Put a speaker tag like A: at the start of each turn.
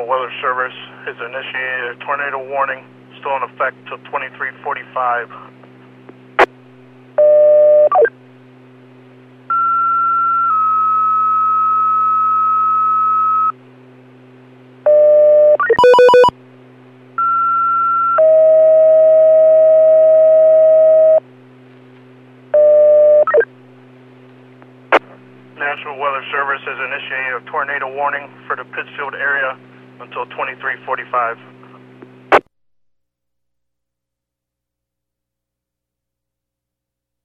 A: National Weather Service has initiated a tornado warning, still in effect till 23:45. National Weather Service has initiated a tornado warning for the Pittsfield area until 23:45.